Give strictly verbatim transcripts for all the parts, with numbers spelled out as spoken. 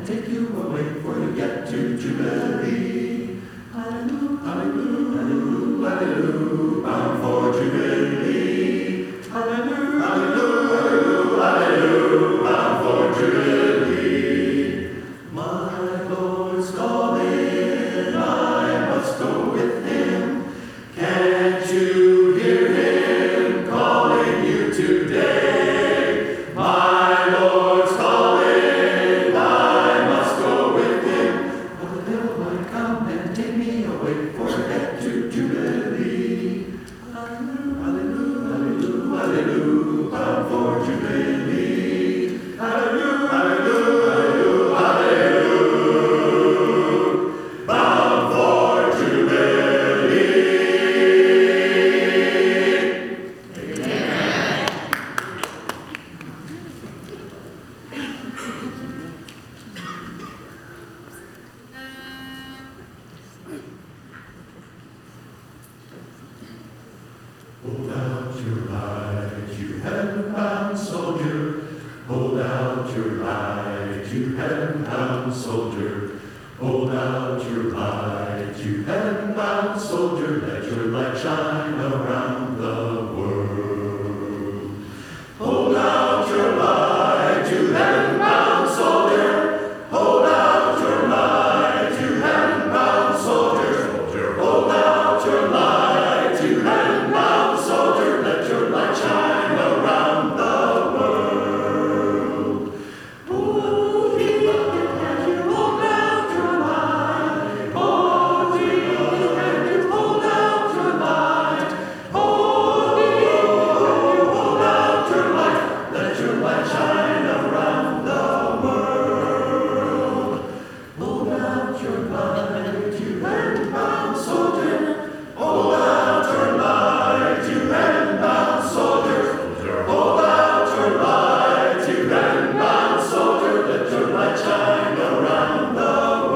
take you away, for you get to Jubilee. Hallelujah, hallelujah, hallelujah, hallelujah, bound for Jubilee. Hallelujah, hallelujah, hallelujah, bound for Jubilee. My Lord's calling, I must go with him. Can't you hear him calling you today? My Lord's calling, I must go with him. But the devil might come and take me away, for I get to Jubilee. Hallelujah, hallelujah, hallelujah, bound for Jubilee. Hallelujah, hallelujah, hallelujah, bound for Jubilee. Hold out your light, you heaven-bound soldier. Hold out your light, you heaven-bound soldier. Hold out your light, you heaven-bound soldier. Let your light shine around the world. Hold out your light, you heaven-bound soldier. Hold out your light, you heaven-bound soldier. Soldier, hold out your light, you heaven-bound soldier. Let your light shine around the world. Hold ye and you hold out your light. Hold ye and you hold out your light. Hold ye and you hold out your light. Let your light shine around the world. Hold out your light, you heaven-bound soldier. Hold out your light, you heaven-bound soldier. Soldier, hold out your light, you heaven-bound soldier. Let your light shine around the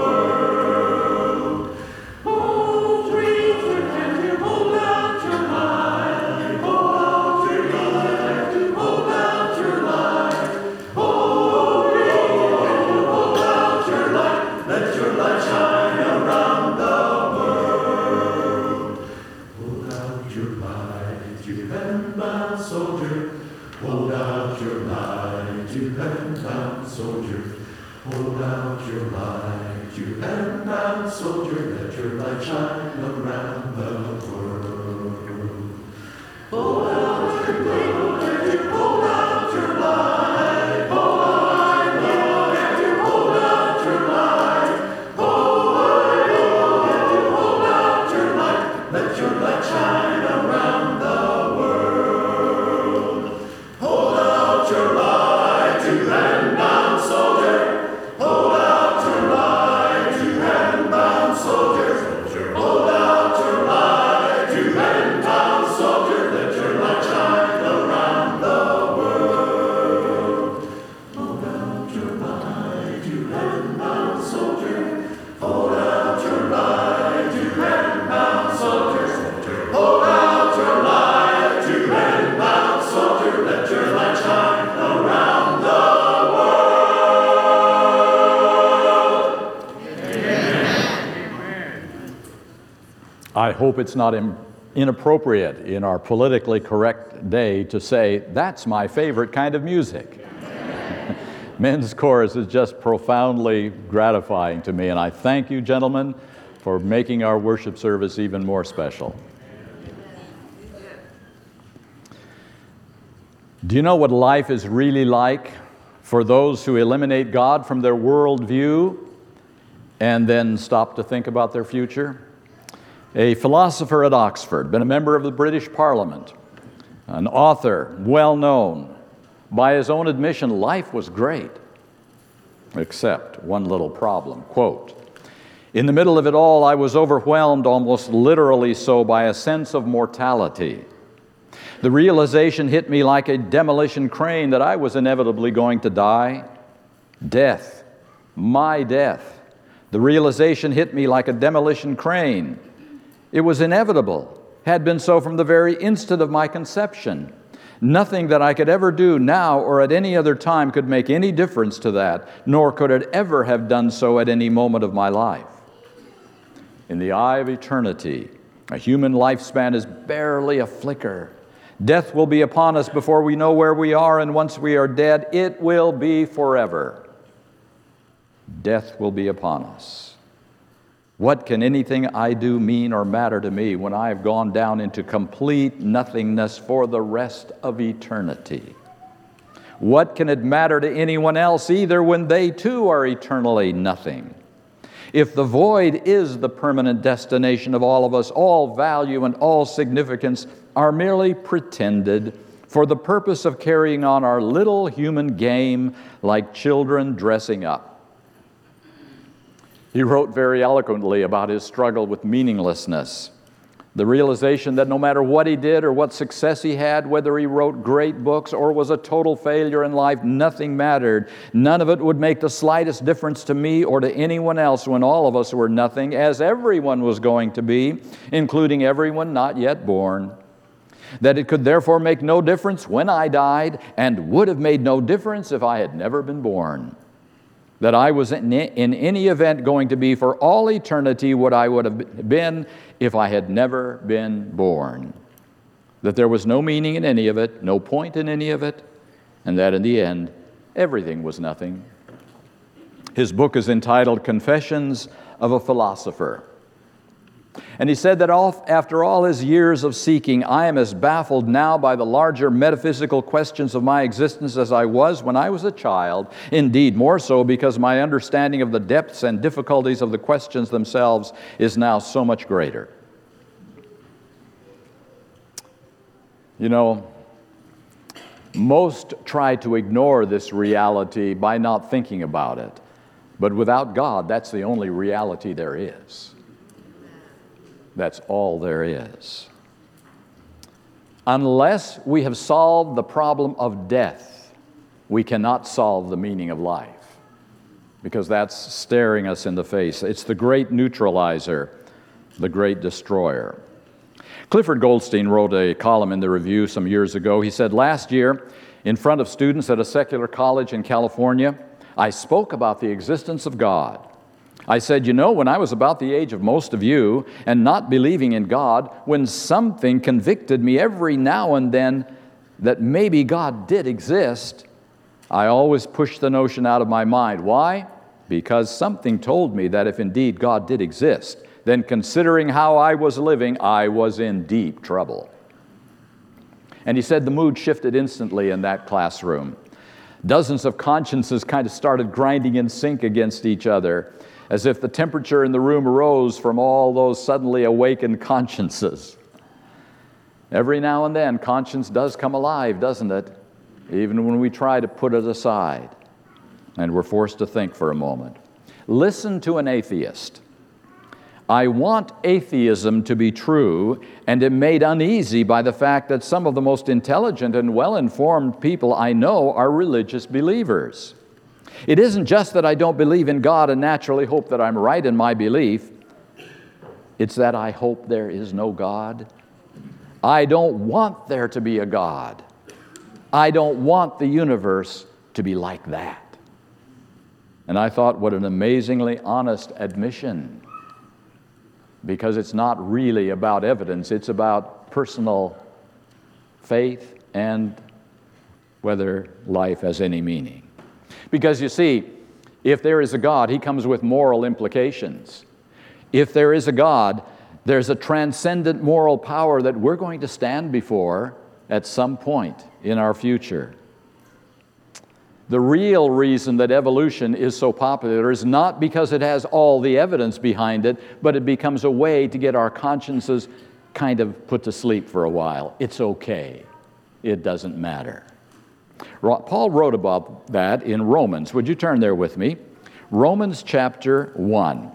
world. Hold reason and you hold out your light. Hold out your light, you hold out your light. Hold reason and you hold out your light. Let your light shine around the world. Hold out your light, you heaven-bound soldier. Hold out your light, you heaven-bound soldier. Hold out your light, you heaven-bound soldier. Let your light shine around the world. Hold out your light, and you hold out your light. Hold Lord, and you hold out your light. Hold Lord, and you hold out your light. Let your light shine around the world. Hold out your light, you heaven-bound soldier. Hold out your light, you heaven-bound soldier. Soldier, hold out your light, you heaven-bound soldier. Let your light shine around the world. Hold out your light, you heaven-bound soldier. Hold out your light, you heaven-bound soldier. Soldier, hold out your light, you heaven-bound soldier. Let your light shine around the world. I hope it's not im- inappropriate in our politically correct day to say, that's my favorite kind of music. Men's chorus is just profoundly gratifying to me, and I thank you, gentlemen, for making our worship service even more special. Do you know what life is really like for those who eliminate God from their worldview and then stop to think about their future? A philosopher at Oxford, been a member of the British Parliament, an author, well known. By his own admission, life was great, except one little problem. Quote, "In the middle of it all, I was overwhelmed, almost literally so, by a sense of mortality. The realization hit me like a demolition crane that I was inevitably going to die. Death, my death. The realization hit me like a demolition crane. It was inevitable, had been so from the very instant of my conception. Nothing that I could ever do now or at any other time could make any difference to that, nor could it ever have done so at any moment of my life. In the eye of eternity, a human lifespan is barely a flicker. Death will be upon us before we know where we are, and once we are dead, it will be forever. Death will be upon us. What can anything I do mean or matter to me when I have gone down into complete nothingness for the rest of eternity? What can it matter to anyone else either when they too are eternally nothing? If the void is the permanent destination of all of us, all value and all significance are merely pretended for the purpose of carrying on our little human game like children dressing up. He wrote very eloquently about his struggle with meaninglessness, the realization that no matter what he did or what success he had, whether he wrote great books or was a total failure in life, nothing mattered. None of it would make the slightest difference to me or to anyone else when all of us were nothing, as everyone was going to be, including everyone not yet born. That it could therefore make no difference when I died, and would have made no difference if I had never been born. That I was in, in any event going to be for all eternity what I would have been if I had never been born. That there was no meaning in any of it, no point in any of it, and that in the end, everything was nothing. His book is entitled Confessions of a Philosopher. And he said that all, after all his years of seeking, I am as baffled now by the larger metaphysical questions of my existence as I was when I was a child. Indeed, more so because my understanding of the depths and difficulties of the questions themselves is now so much greater. You know, most try to ignore this reality by not thinking about it. But without God, that's the only reality there is. That's all there is. Unless we have solved the problem of death, we cannot solve the meaning of life, because that's staring us in the face. It's the great neutralizer, the great destroyer. Clifford Goldstein wrote a column in the Review some years ago. He said, last year, in front of students at a secular college in California, I spoke about the existence of God. I said, you know, when I was about the age of most of you and not believing in God, when something convicted me every now and then that maybe God did exist, I always pushed the notion out of my mind. Why? Because something told me that if indeed God did exist, then considering how I was living, I was in deep trouble. And he said the mood shifted instantly in that classroom. Dozens of consciences kind of started grinding in sync against each other, as if the temperature in the room rose from all those suddenly awakened consciences. Every now and then, conscience does come alive, doesn't it? Even when we try to put it aside, and we're forced to think for a moment. Listen to an atheist. I want atheism to be true, and am made uneasy by the fact that some of the most intelligent and well-informed people I know are religious believers. It isn't just that I don't believe in God and naturally hope that I'm right in my belief. It's that I hope there is no God. I don't want there to be a God. I don't want the universe to be like that. And I thought, what an amazingly honest admission. Because it's not really about evidence. It's about personal faith and whether life has any meaning. Because you see, if there is a God, He comes with moral implications. If there is a God, there's a transcendent moral power that we're going to stand before at some point in our future. The real reason that evolution is so popular is not because it has all the evidence behind it, but it becomes a way to get our consciences kind of put to sleep for a while. It's okay. It doesn't matter. Paul wrote about that in Romans. Would you turn there with me? Romans chapter one.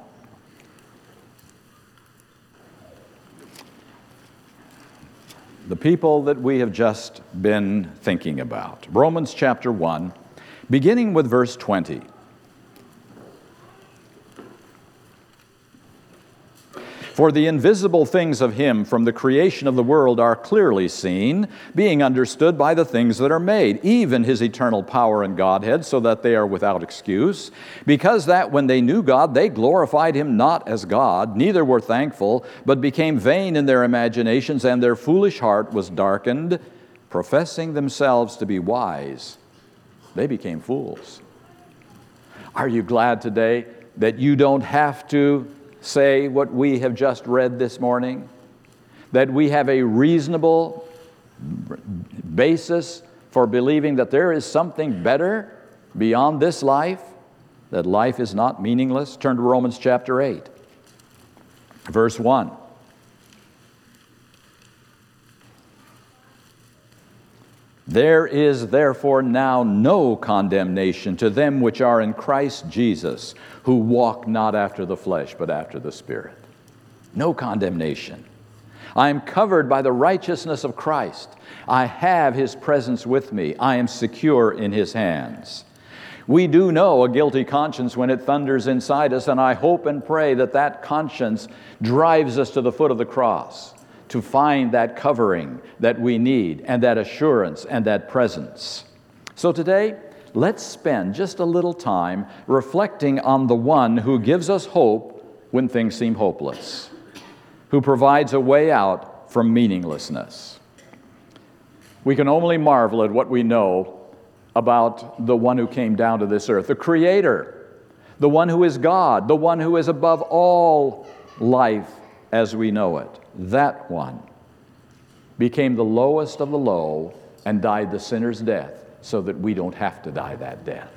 The people that we have just been thinking about. Romans chapter one, beginning with verse twenty. For the invisible things of him from the creation of the world are clearly seen, being understood by the things that are made, even his eternal power and Godhead, so that they are without excuse. Because that when they knew God, they glorified him not as God, neither were thankful, but became vain in their imaginations, and their foolish heart was darkened. Professing themselves to be wise, they became fools. Are you glad today that you don't have to say what we have just read this morning? That we have a reasonable basis for believing that there is something better beyond this life, that life is not meaningless? Turn to Romans chapter eight, verse one. There is therefore now no condemnation to them which are in Christ Jesus, who walk not after the flesh, but after the Spirit. No condemnation. I am covered by the righteousness of Christ. I have his presence with me. I am secure in his hands. We do know a guilty conscience when it thunders inside us, and I hope and pray that that conscience drives us to the foot of the cross, to find that covering that we need, and that assurance and that presence. So today, let's spend just a little time reflecting on the one who gives us hope when things seem hopeless, who provides a way out from meaninglessness. We can only marvel at what we know about the one who came down to this earth, the Creator, the one who is God, the one who is above all life as we know it. That one became the lowest of the low and died the sinner's death so that we don't have to die that death.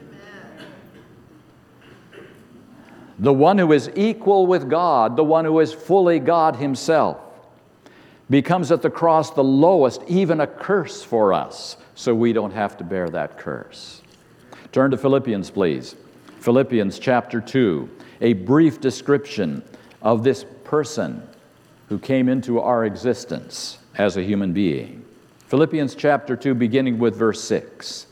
Amen. The one who is equal with God, the one who is fully God himself, becomes at the cross the lowest, even a curse for us, so we don't have to bear that curse. Turn to Philippians, please. Philippians chapter two, a brief description of this person who came into our existence as a human being. Philippians chapter two, beginning with verse six.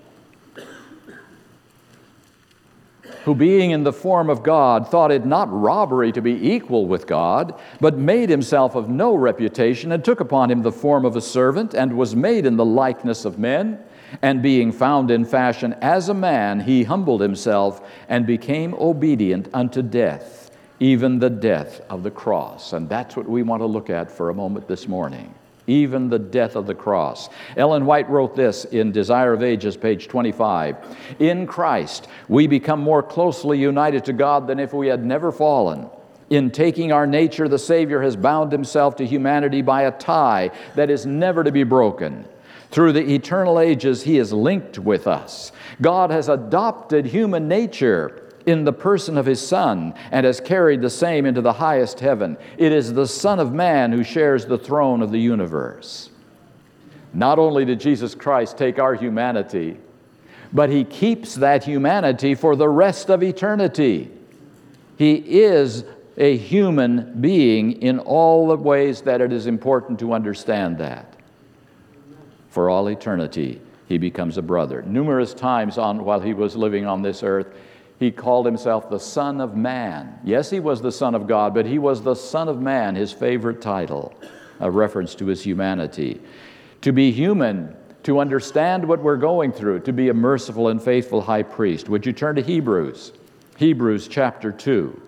Who being in the form of God, thought it not robbery to be equal with God, but made himself of no reputation, and took upon him the form of a servant, and was made in the likeness of men. And being found in fashion as a man, he humbled himself, and became obedient unto death, even the death of the cross. And that's what we want to look at for a moment this morning. Even the death of the cross. Ellen White wrote this in Desire of Ages, page twenty-five. In Christ, we become more closely united to God than if we had never fallen. In taking our nature, the Savior has bound himself to humanity by a tie that is never to be broken. Through the eternal ages, he is linked with us. God has adopted human nature in the person of his Son, and has carried the same into the highest heaven. It is the Son of Man who shares the throne of the universe. Not only did Jesus Christ take our humanity, but he keeps that humanity for the rest of eternity. He is a human being in all the ways that it is important to understand that. For all eternity, he becomes a brother. Numerous times on while he was living on this earth, he called himself the Son of Man. Yes, he was the Son of God, but he was the Son of Man, his favorite title, a reference to his humanity. To be human, to understand what we're going through, to be a merciful and faithful high priest. Would you turn to Hebrews? Hebrews chapter two.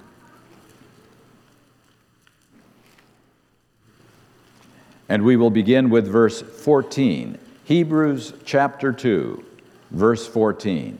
And we will begin with verse fourteen. Hebrews chapter two, verse fourteen.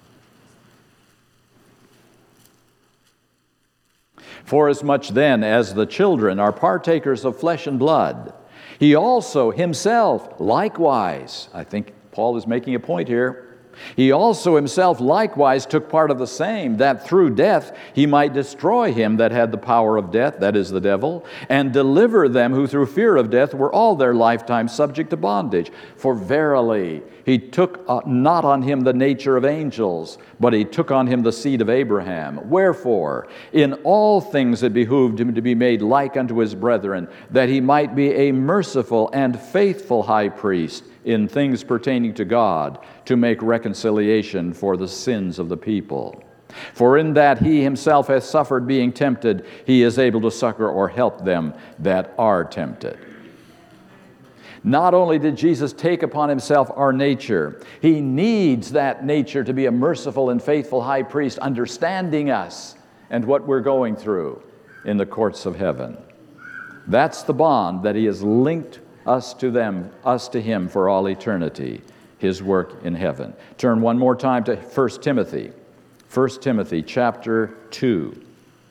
Forasmuch then as the children are partakers of flesh and blood, he also himself likewise, I think Paul is making a point here, he also himself likewise took part of the same, that through death he might destroy him that had the power of death, that is the devil, and deliver them who through fear of death were all their lifetime subject to bondage. For verily he took uh, not on him the nature of angels, but he took on him the seed of Abraham. Wherefore, in all things it behooved him to be made like unto his brethren, that he might be a merciful and faithful high priest in things pertaining to God, to make reconciliation for the sins of the people. For in that he himself hath suffered being tempted, he is able to succor or help them that are tempted. Not only did Jesus take upon himself our nature, he needs that nature to be a merciful and faithful high priest, understanding us and what we're going through in the courts of heaven. That's the bond that he has linked us to them, us to him for all eternity, his work in heaven. Turn one more time to First Timothy. First Timothy chapter two.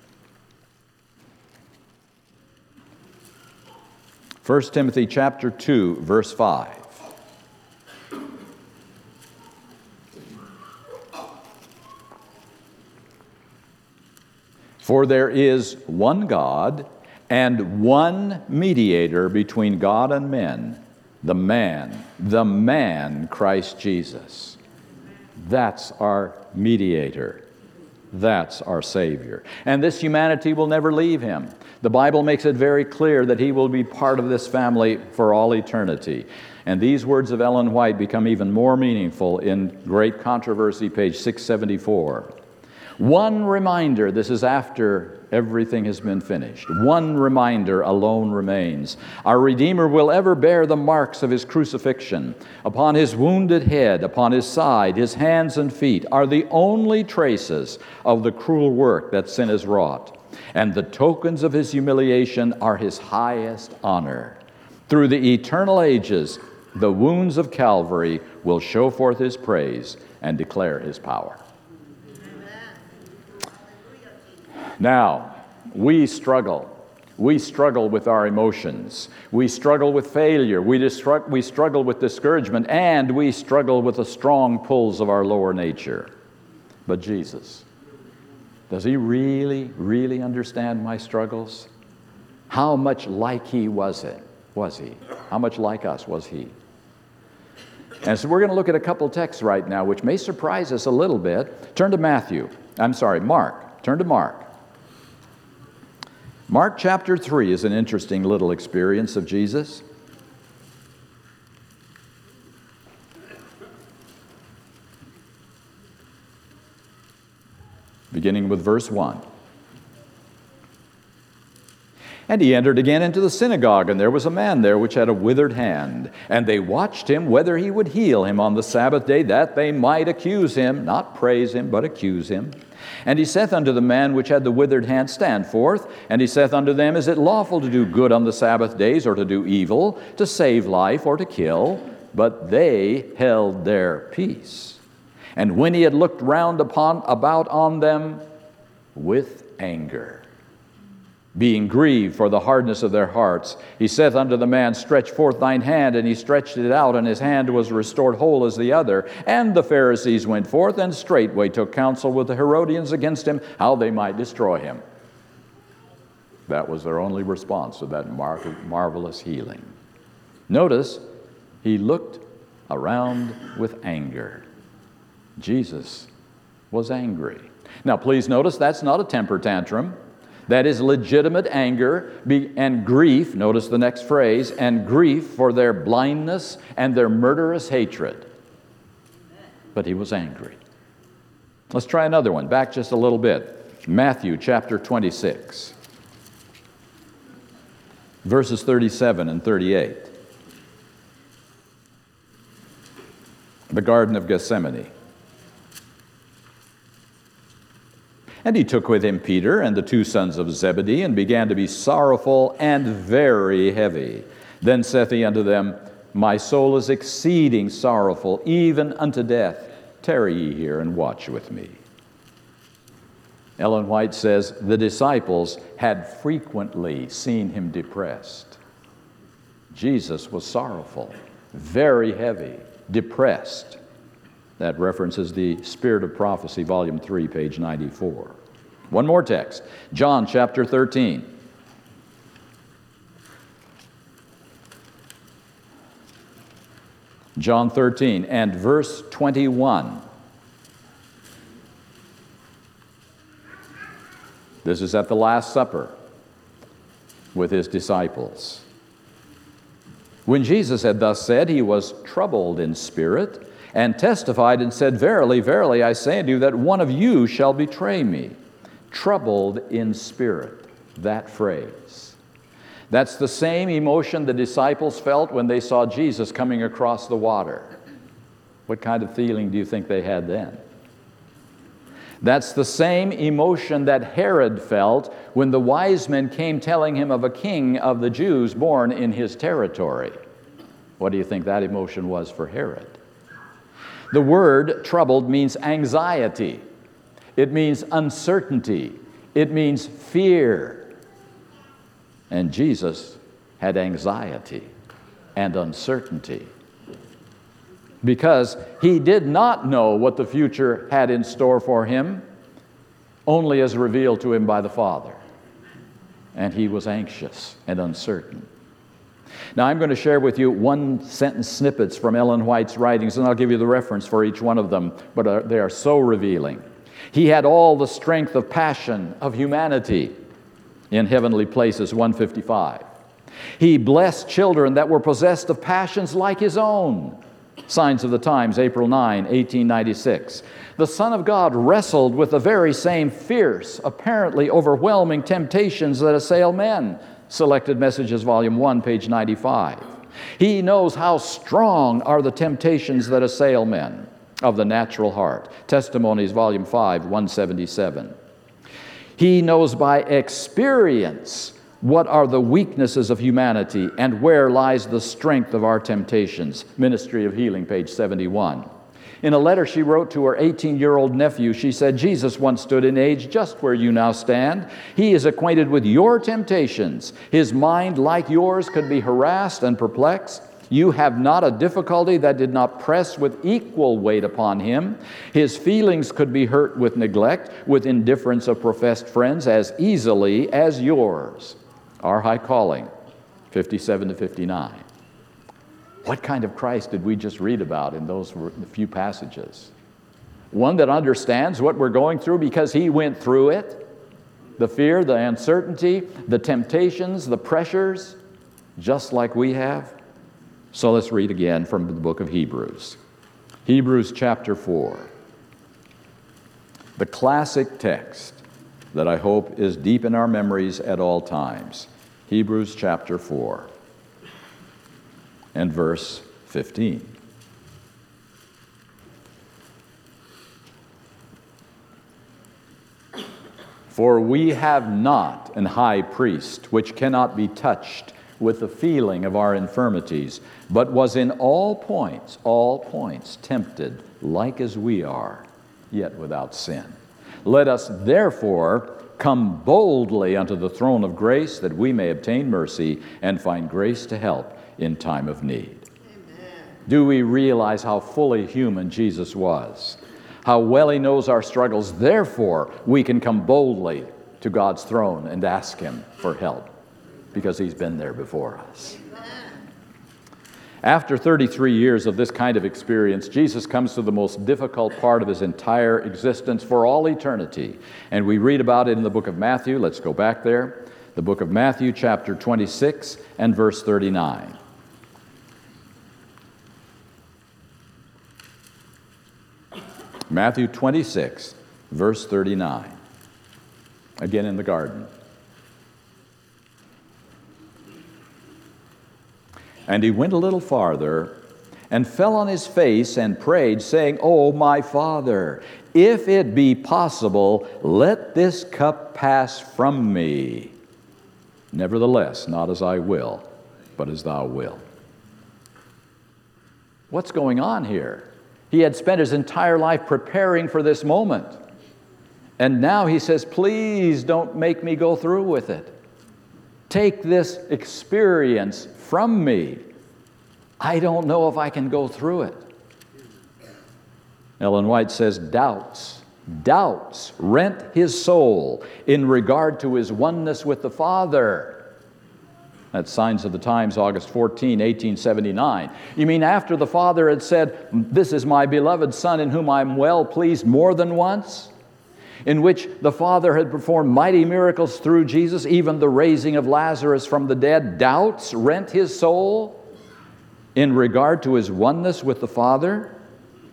First Timothy chapter two, verse five. For there is one God and one mediator between God and men, the man, the man Christ Jesus. That's our mediator. That's our Savior. And this humanity will never leave him. The Bible makes it very clear that he will be part of this family for all eternity. And these words of Ellen White become even more meaningful in Great Controversy, page six seventy-four. One reminder, this is after everything has been finished. One reminder alone remains. Our Redeemer will ever bear the marks of his crucifixion. Upon his wounded head, upon his side, his hands and feet are the only traces of the cruel work that sin has wrought. And the tokens of his humiliation are his highest honor. Through the eternal ages, the wounds of Calvary will show forth his praise and declare his power. Now, we struggle. We struggle with our emotions. We struggle with failure. We, distru- we struggle with discouragement. And we struggle with the strong pulls of our lower nature. But Jesus, does he really, really understand my struggles? How much like he was it? Was he? How much like us was he? And so we're going to look at a couple texts right now which may surprise us a little bit. Turn to Matthew. I'm sorry, Mark. Turn to Mark. Mark chapter three is an interesting little experience of Jesus. Beginning with verse one. And he entered again into the synagogue, and there was a man there which had a withered hand. And they watched him whether he would heal him on the Sabbath day, that they might accuse him, not praise him, but accuse him. And he saith unto the man which had the withered hand, Stand forth. And he saith unto them, Is it lawful to do good on the Sabbath days, or to do evil, to save life, or to kill? But they held their peace. And when he had looked round upon about on them with anger, being grieved for the hardness of their hearts, he saith unto the man, Stretch forth thine hand. And he stretched it out, and his hand was restored whole as the other. And the Pharisees went forth, and straightway took counsel with the Herodians against him, how they might destroy him. That was their only response to that mar- marvelous healing. Notice, he looked around with anger. Jesus was angry. Now, please notice that's not a temper tantrum. That is legitimate anger and grief, notice the next phrase, and grief for their blindness and their murderous hatred. But he was angry. Let's try another one, back just a little bit. Matthew chapter twenty-six, verses thirty-seven and thirty-eight. The Garden of Gethsemane. And he took with him Peter and the two sons of Zebedee, and began to be sorrowful and very heavy. Then saith he unto them, My soul is exceeding sorrowful, even unto death. Tarry ye here and watch with me. Ellen White says, the disciples had frequently seen him depressed. Jesus was sorrowful, very heavy, depressed. That references the Spirit of Prophecy, volume three, page ninety-four. One more text, John chapter thirteen. John thirteen and verse twenty-one. This is at the Last Supper with his disciples. When Jesus had thus said, he was troubled in spirit, and testified and said, Verily, verily, I say unto you that one of you shall betray me. Troubled in spirit, that phrase. That's the same emotion the disciples felt when they saw Jesus coming across the water. What kind of feeling do you think they had then? That's the same emotion that Herod felt when the wise men came telling him of a king of the Jews born in his territory. What do you think that emotion was for Herod? The word troubled means anxiety. It means uncertainty. It means fear. And Jesus had anxiety and uncertainty because he did not know what the future had in store for him, only as revealed to him by the Father. And he was anxious and uncertain. Now, I'm going to share with you one sentence snippets from Ellen White's writings, and I'll give you the reference for each one of them, but they are so revealing. He had all the strength of passion of humanity in Heavenly Places, one fifty-five. He blessed children that were possessed of passions like his own. Signs of the Times, April ninth, eighteen ninety-six. The Son of God wrestled with the very same fierce, apparently overwhelming temptations that assail men. Selected Messages, Volume one, page ninety-five. He knows how strong are the temptations that assail men of the natural heart. Testimonies, Volume five, one seventy-seven. He knows by experience what are the weaknesses of humanity and where lies the strength of our temptations. Ministry of Healing, page seventy-one. In a letter she wrote to her eighteen-year-old nephew, she said, Jesus once stood in age just where you now stand. He is acquainted with your temptations. His mind, like yours, could be harassed and perplexed. You have not a difficulty that did not press with equal weight upon him. His feelings could be hurt with neglect, with indifference of professed friends as easily as yours. Our High Calling, fifty-seven to fifty-nine. What kind of Christ did we just read about in those few passages? One that understands what we're going through because he went through it. The fear, the uncertainty, the temptations, the pressures, just like we have. So let's read again from the book of Hebrews. Hebrews chapter four. The classic text that I hope is deep in our memories at all times. Hebrews chapter four and verse fifteen. For we have not an high priest which cannot be touched with the feeling of our infirmities, but was in all points, all points tempted like as we are, yet without sin. Let us therefore come boldly unto the throne of grace, that we may obtain mercy and find grace to help in time of need. Amen. Do we realize how fully human Jesus was? How well he knows our struggles. Therefore, we can come boldly to God's throne and ask him for help, because he's been there before us. After thirty-three years of this kind of experience, Jesus comes to the most difficult part of his entire existence for all eternity. And we read about it in the book of Matthew. Let's go back there. The book of Matthew, chapter twenty-six and verse thirty-nine. Matthew twenty-six, verse thirty-nine. Again in the garden. And he went a little farther and fell on his face and prayed, saying, O my Father, if it be possible, let this cup pass from me. Nevertheless, not as I will, but as thou wilt. What's going on here? He had spent his entire life preparing for this moment. And now he says, please don't make me go through with it. Take this experience from me. I don't know if I can go through it. Ellen White says, doubts, doubts rent his soul in regard to his oneness with the Father. That's Signs of the Times, August fourteenth, eighteen seventy-nine. You mean after the Father had said, this is my beloved Son in whom I'm well pleased, more than once? In which the Father had performed mighty miracles through Jesus, even the raising of Lazarus from the dead. Doubts rent his soul in regard to his oneness with the Father.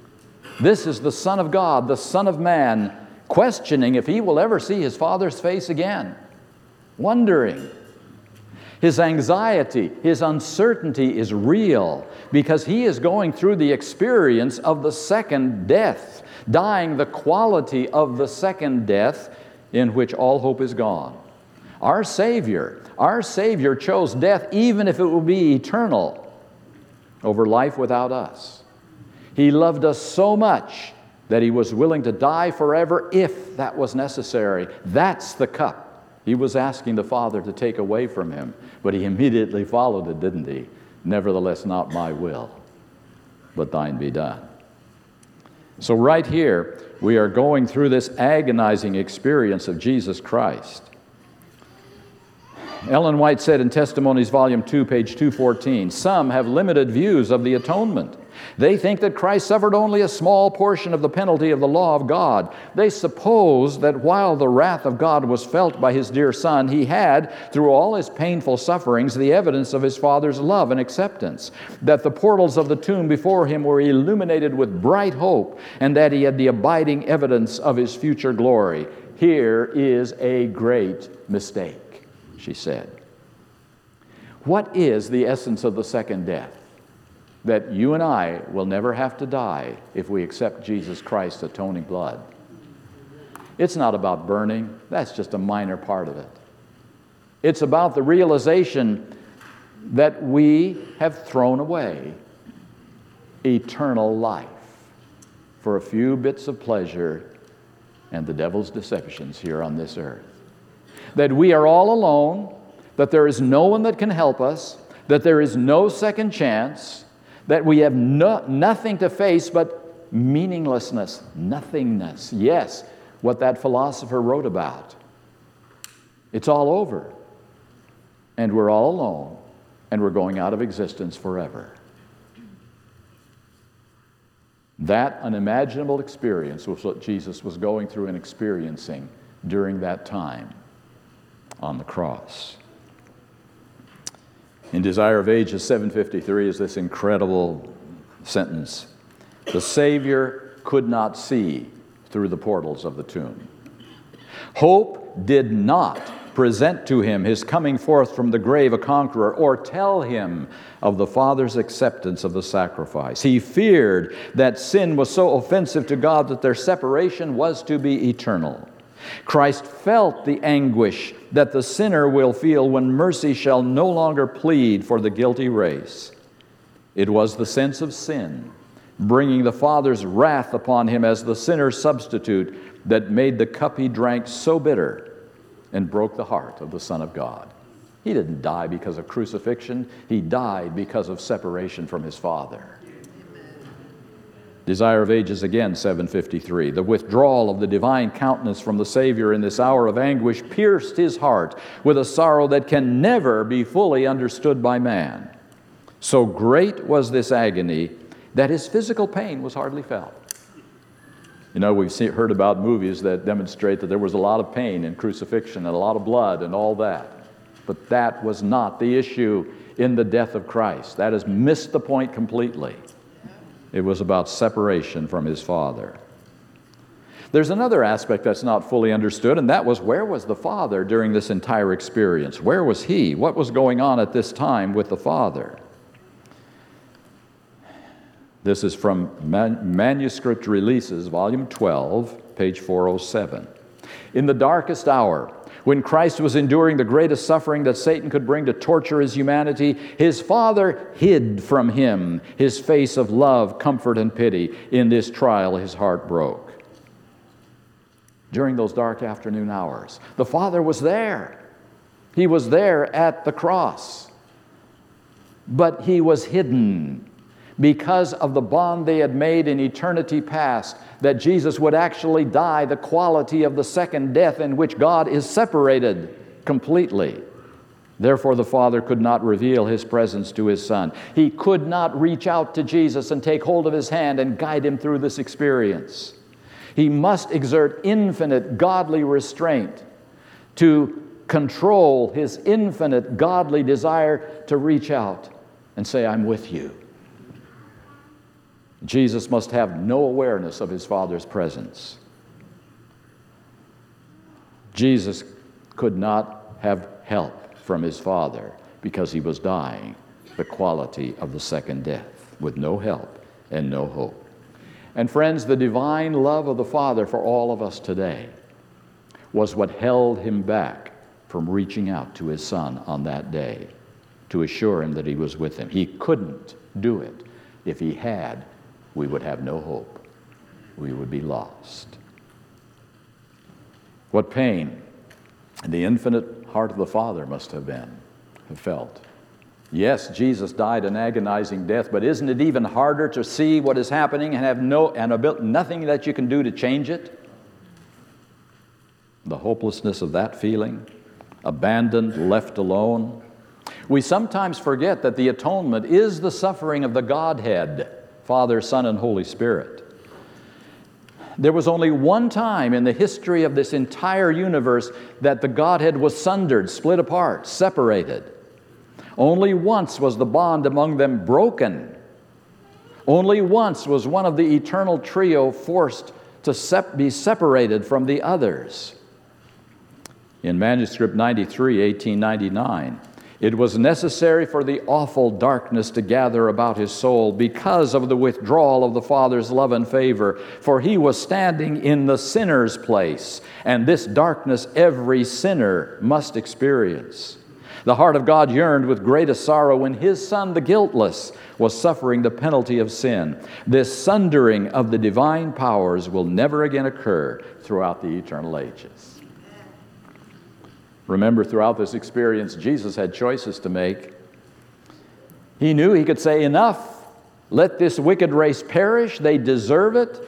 This is the Son of God, the Son of Man, questioning if he will ever see his Father's face again, wondering. His anxiety, his uncertainty is real because he is going through the experience of the second death, dying the quality of the second death in which all hope is gone. Our Savior, our Savior chose death even if it will be eternal over life without us. He loved us so much that he was willing to die forever if that was necessary. That's the cup he was asking the Father to take away from him. But he immediately followed it, didn't he? Nevertheless, not my will, but thine be done. So right here, we are going through this agonizing experience of Jesus Christ. Ellen White said in Testimonies, Volume two, page two fourteen, some have limited views of the atonement. They think that Christ suffered only a small portion of the penalty of the law of God. They suppose that while the wrath of God was felt by his dear Son, he had, through all his painful sufferings, the evidence of his Father's love and acceptance, that the portals of the tomb before him were illuminated with bright hope, and that he had the abiding evidence of his future glory. Here is a great mistake, she said. What is the essence of the second death? That you and I will never have to die if we accept Jesus Christ's atoning blood. It's not about burning. That's just a minor part of it. It's about the realization that we have thrown away eternal life for a few bits of pleasure and the devil's deceptions here on this earth. That we are all alone, that there is no one that can help us, that there is no second chance, that we have no, nothing to face but meaninglessness, nothingness. Yes, what that philosopher wrote about. It's all over. And we're all alone, and we're going out of existence forever. That unimaginable experience was what Jesus was going through and experiencing during that time on the cross. In Desire of Ages seven fifty-three is this incredible sentence. The Savior could not see through the portals of the tomb. Hope did not present to him his coming forth from the grave a conqueror, or tell him of the Father's acceptance of the sacrifice. He feared that sin was so offensive to God that their separation was to be eternal. Christ felt the anguish that the sinner will feel when mercy shall no longer plead for the guilty race. It was the sense of sin, bringing the Father's wrath upon him as the sinner's substitute, that made the cup he drank so bitter and broke the heart of the Son of God. He didn't die because of crucifixion. He died because of separation from his Father. Desire of Ages again, seven fifty-three. The withdrawal of the divine countenance from the Savior in this hour of anguish pierced his heart with a sorrow that can never be fully understood by man. So great was this agony that his physical pain was hardly felt. You know, we've seen, heard about movies that demonstrate that there was a lot of pain in crucifixion and a lot of blood and all that. But that was not the issue in the death of Christ. That has missed the point completely. It was about separation from his Father. There's another aspect that's not fully understood, and that was, where was the Father during this entire experience? Where was he? What was going on at this time with the Father? This is from Man- Manuscript Releases, Volume twelve, page four oh seven. In the darkest hour, when Christ was enduring the greatest suffering that Satan could bring to torture his humanity, his Father hid from him his face of love, comfort, and pity. In this trial, his heart broke. During those dark afternoon hours, the Father was there. He was there at the cross. But he was hidden because of the bond they had made in eternity past, that Jesus would actually die the quality of the second death in which God is separated completely. Therefore, the Father could not reveal his presence to his Son. He could not reach out to Jesus and take hold of his hand and guide him through this experience. He must exert infinite godly restraint to control his infinite godly desire to reach out and say, I'm with you. Jesus must have no awareness of his Father's presence. Jesus could not have help from his Father because he was dying the quality of the second death, with no help and no hope. And friends, the divine love of the Father for all of us today was what held him back from reaching out to his Son on that day to assure him that he was with him. He couldn't do it. If he had, we would have no hope. We would be lost. What pain the infinite heart of the Father must have been, have felt. Yes, Jesus died an agonizing death, but isn't it even harder to see what is happening and have no and a, nothing that you can do to change it? The hopelessness of that feeling, abandoned, left alone. We sometimes forget that the atonement is the suffering of the Godhead, Father, Son, and Holy Spirit. There was only one time in the history of this entire universe that the Godhead was sundered, split apart, separated. Only once was the bond among them broken. Only once was one of the eternal trio forced to sep- be separated from the others. In manuscript ninety-three, eighteen ninety-nine, it was necessary for the awful darkness to gather about his soul because of the withdrawal of the Father's love and favor, for he was standing in the sinner's place, and this darkness every sinner must experience. The heart of God yearned with greatest sorrow when his Son, the guiltless, was suffering the penalty of sin. This sundering of the divine powers will never again occur throughout the eternal ages. Remember, throughout this experience, Jesus had choices to make. He knew he could say, enough, let this wicked race perish, they deserve it.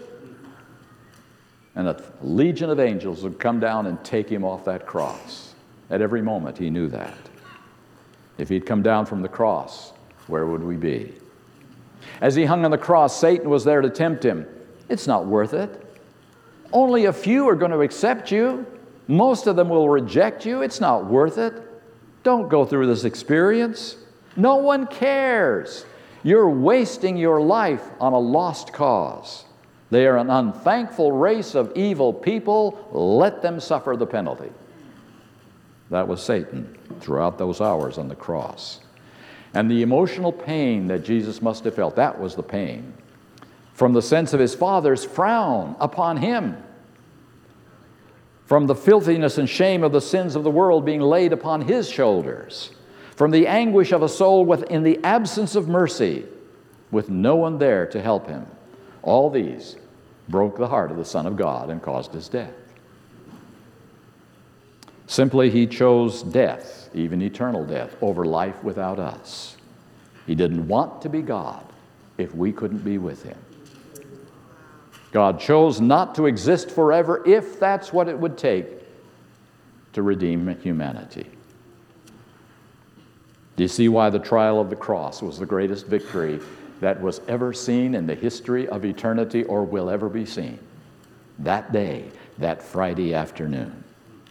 And a legion of angels would come down and take him off that cross. At every moment, he knew that. If he'd come down from the cross, where would we be? As he hung on the cross, Satan was there to tempt him. It's not worth it. Only a few are going to accept you. Most of them will reject you. It's not worth it. Don't go through this experience. No one cares. You're wasting your life on a lost cause. They are an unthankful race of evil people. Let them suffer the penalty. That was Satan throughout those hours on the cross. And the emotional pain that Jesus must have felt, that was the pain from the sense of his Father's frown upon him, from the filthiness and shame of the sins of the world being laid upon his shoulders, from the anguish of a soul within the absence of mercy, with no one there to help him. All these broke the heart of the Son of God and caused his death. Simply, he chose death, even eternal death, over life without us. He didn't want to be God if we couldn't be with him. God chose not to exist forever if that's what it would take to redeem humanity. Do you see why the trial of the cross was the greatest victory that was ever seen in the history of eternity or will ever be seen? That day, that Friday afternoon.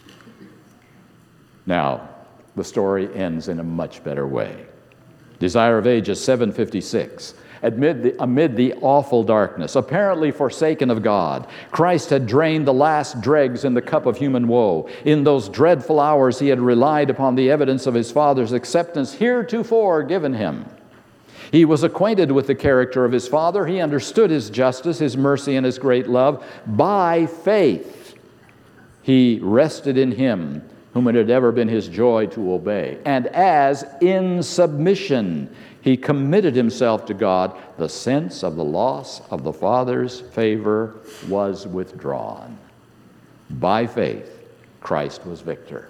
Now, the story ends in a much better way. Desire of Ages seven fifty-six. Amid the, amid the awful darkness, apparently forsaken of God, Christ had drained the last dregs in the cup of human woe. In those dreadful hours, he had relied upon the evidence of his Father's acceptance heretofore given him. He was acquainted with the character of his Father. He understood his justice, his mercy, and his great love. By faith, he rested in him whom it had ever been his joy to obey. And as in submission he committed himself to God, the sense of the loss of the Father's favor was withdrawn. By faith, Christ was victor.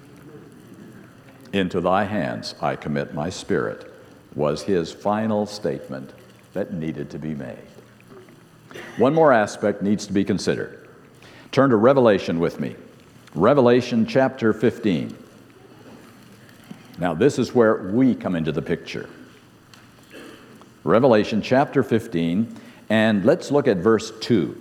Into thy hands I commit my spirit, was his final statement that needed to be made. One more aspect needs to be considered. Turn to Revelation with me. Revelation chapter fifteen. Now, this is where we come into the picture. Revelation chapter fifteen, and let's look at verse two.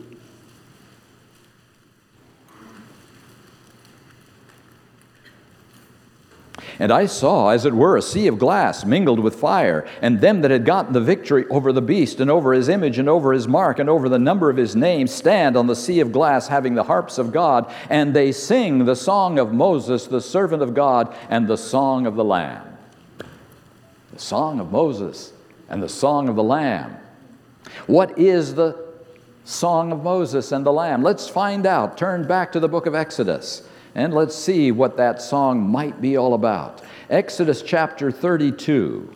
And I saw, as it were, a sea of glass mingled with fire, and them that had gotten the victory over the beast, and over his image, and over his mark, and over the number of his name, stand on the sea of glass, having the harps of God, and they sing the song of Moses, the servant of God, and the song of the Lamb. The song of Moses and the song of the Lamb. What is the song of Moses and the Lamb? Let's find out. Turn back to the book of Exodus, and let's see what that song might be all about. Exodus chapter thirty-two.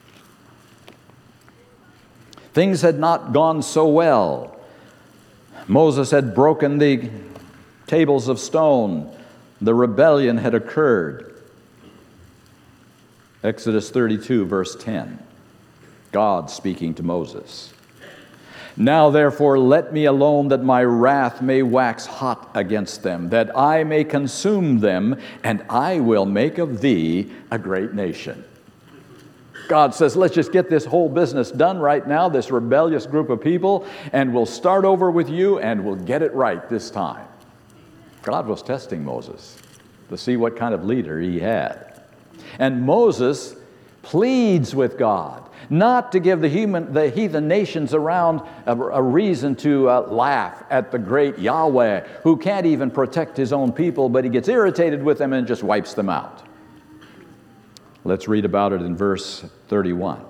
Things had not gone so well. Moses had broken the tables of stone. The rebellion had occurred. Exodus thirty-two, verse ten. God speaking to Moses. Now therefore let me alone, that my wrath may wax hot against them, that I may consume them, and I will make of thee a great nation. God says, let's just get this whole business done right now, this rebellious group of people, and we'll start over with you, and we'll get it right this time. God was testing Moses to see what kind of leader he had. And Moses pleads with God not to give the, human, the heathen nations around a, a reason to uh, laugh at the great Yahweh, who can't even protect his own people, but he gets irritated with them and just wipes them out. Let's read about it in verse thirty-one.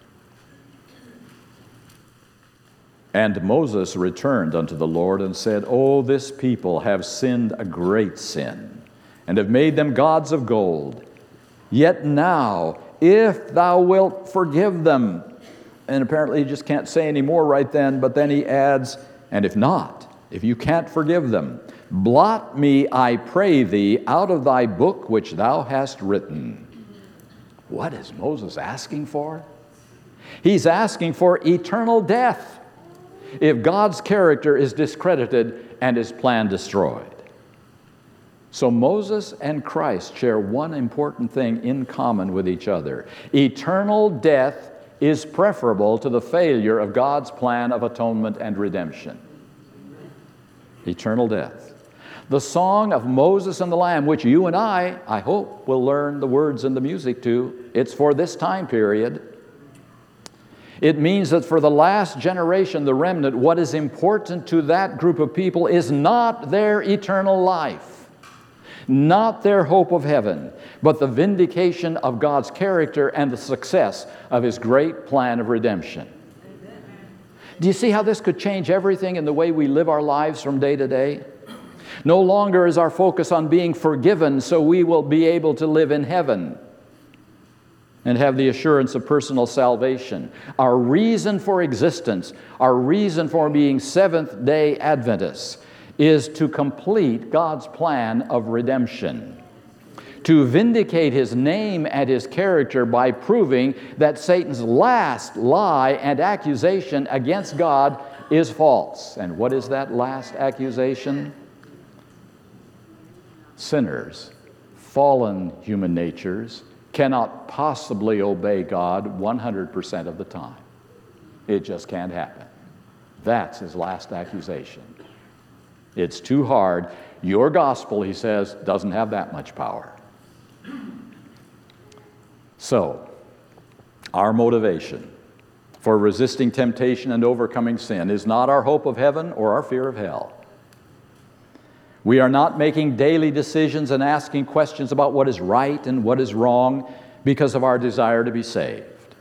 And Moses returned unto the Lord and said, O this people have sinned a great sin, and have made them gods of gold. Yet now, if thou wilt forgive them. And apparently he just can't say any more right then, but then he adds, and if not, if you can't forgive them, blot me, I pray thee, out of thy book which thou hast written. What is Moses asking for? He's asking for eternal death if God's character is discredited and his plan destroyed. So Moses and Christ share one important thing in common with each other. Eternal death is preferable to the failure of God's plan of atonement and redemption. Eternal death. The song of Moses and the Lamb, which you and I, I hope, will learn the words and the music to, it's for this time period. It means that for the last generation, the remnant, what is important to that group of people is not their eternal life, not their hope of heaven, but the vindication of God's character and the success of his great plan of redemption. Amen. Do you see how this could change everything in the way we live our lives from day to day? No longer is our focus on being forgiven so we will be able to live in heaven and have the assurance of personal salvation. Our reason for existence, our reason for being Seventh-day Adventists, is to complete God's plan of redemption, to vindicate his name and his character by proving that Satan's last lie and accusation against God is false. And what is that last accusation? Sinners, fallen human natures, cannot possibly obey God one hundred percent of the time. It just can't happen. That's his last accusation. It's too hard. Your gospel, he says, doesn't have that much power. So, our motivation for resisting temptation and overcoming sin is not our hope of heaven or our fear of hell. We are not making daily decisions and asking questions about what is right and what is wrong because of our desire to be saved.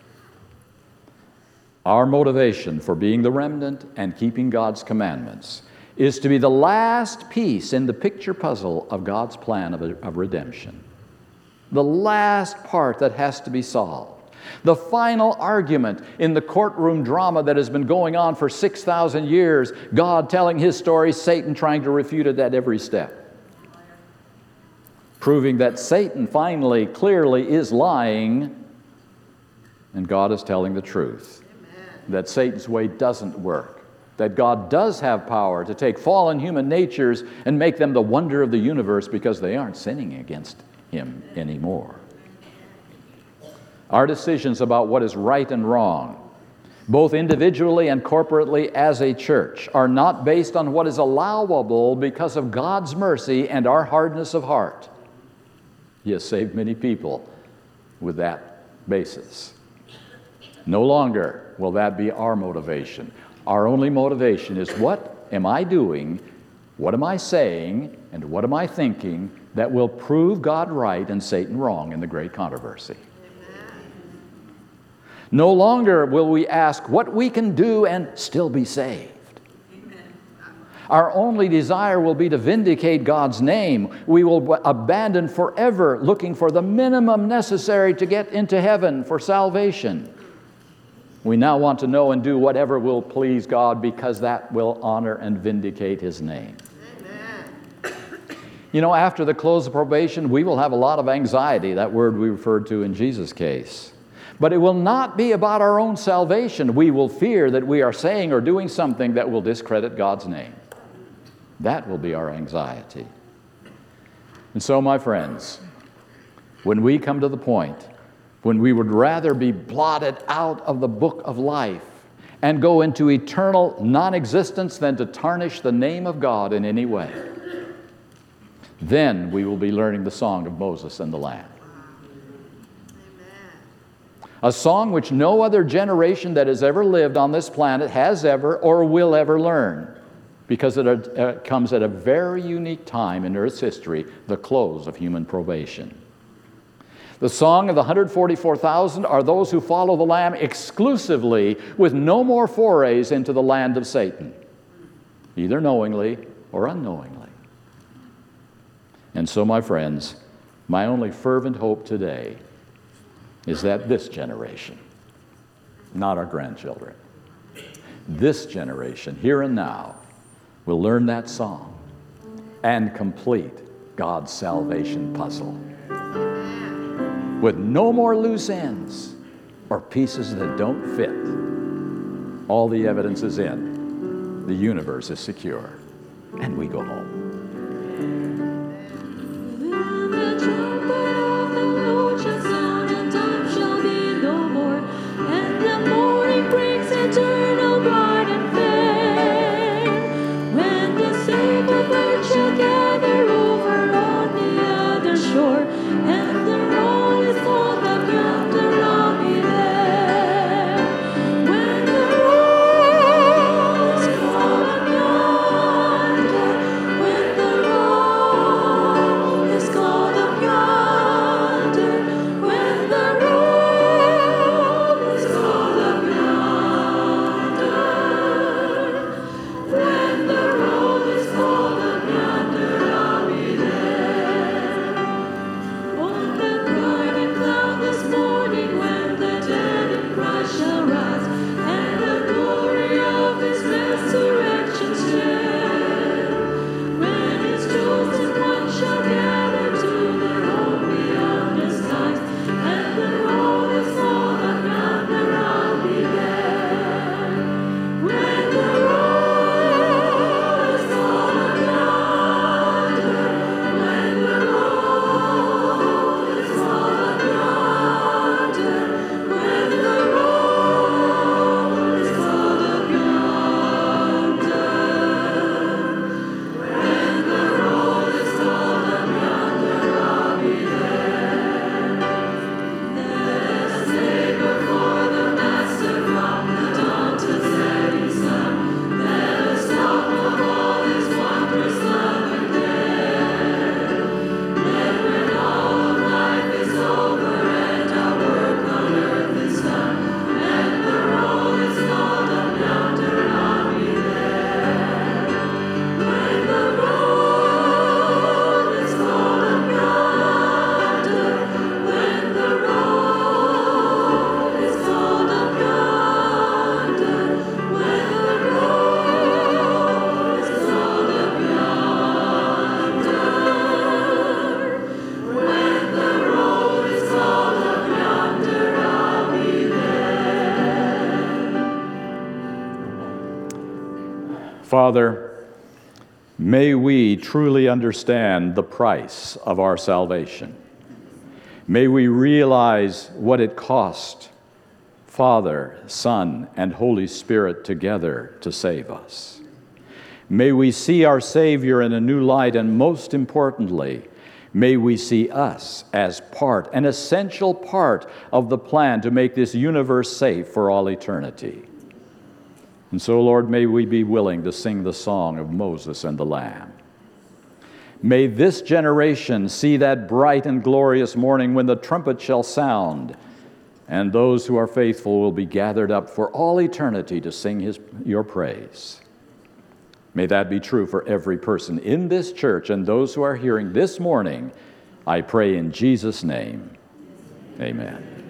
Our motivation for being the remnant and keeping God's commandments is to be the last piece in the picture puzzle of God's plan of, of redemption. The last part that has to be solved. The final argument in the courtroom drama that has been going on for six thousand years, God telling his story, Satan trying to refute it at every step. Proving that Satan finally, clearly is lying, and God is telling the truth. Amen. That Satan's way doesn't work. That God does have power to take fallen human natures and make them the wonder of the universe because they aren't sinning against him anymore. Our decisions about what is right and wrong, both individually and corporately as a church, are not based on what is allowable because of God's mercy and our hardness of heart. He has saved many people with that basis. No longer will that be our motivation. Our only motivation is, what am I doing, what am I saying, and what am I thinking that will prove God right and Satan wrong in the great controversy? No longer will we ask what we can do and still be saved. Our only desire will be to vindicate God's name. We will abandon forever looking for the minimum necessary to get into heaven for salvation. We now want to know and do whatever will please God, because that will honor and vindicate His name. Amen. You know, after the close of probation, we will have a lot of anxiety, that word we referred to in Jesus' case. But it will not be about our own salvation. We will fear that we are saying or doing something that will discredit God's name. That will be our anxiety. And so, my friends, when we come to the point when we would rather be blotted out of the book of life and go into eternal non-existence than to tarnish the name of God in any way, then we will be learning the song of Moses and the Lamb. A song which no other generation that has ever lived on this planet has ever or will ever learn, because it uh, comes at a very unique time in Earth's history, the close of human probation. The song of the one hundred forty-four thousand are those who follow the Lamb exclusively, with no more forays into the land of Satan, either knowingly or unknowingly. And so, my friends, my only fervent hope today is that this generation, not our grandchildren, this generation, here and now, will learn that song and complete God's salvation puzzle with no more loose ends or pieces that don't fit. All the evidence is in. The universe is secure. And we go home. Father, may we truly understand the price of our salvation. May we realize what it cost Father, Son, and Holy Spirit together to save us. May we see our Savior in a new light, and most importantly, May we see us as part, an essential part of the plan to make this universe safe for all eternity. And so, Lord, may we be willing to sing the song of Moses and the Lamb. May this generation see that bright and glorious morning when the trumpet shall sound, and those who are faithful will be gathered up for all eternity to sing his, your praise. May that be true for every person in this church and those who are hearing this morning. I pray in Jesus' name. Amen.